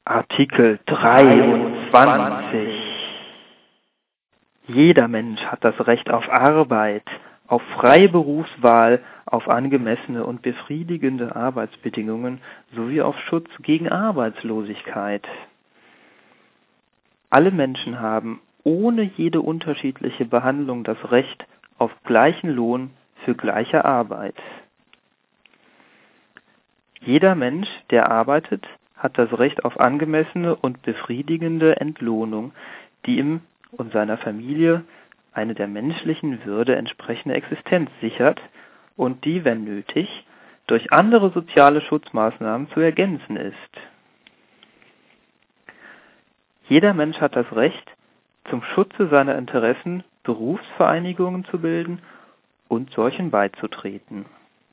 Artikel 23. Jeder Mensch hat das Recht auf Arbeit, auf freie Berufswahl, auf angemessene und befriedigende Arbeitsbedingungen sowie auf Schutz gegen Arbeitslosigkeit. Alle Menschen haben ohne jede unterschiedliche Behandlung das Recht auf gleichen Lohn für gleiche Arbeit. Jeder Mensch, der arbeitet, hat das Recht auf angemessene und befriedigende Entlohnung, die ihm und seiner Familie eine der menschlichen Würde entsprechende Existenz sichert und die, wenn nötig, durch andere soziale Schutzmaßnahmen zu ergänzen ist. Jeder Mensch hat das Recht, zum Schutze seiner Interessen Berufsvereinigungen zu bilden und solchen beizutreten.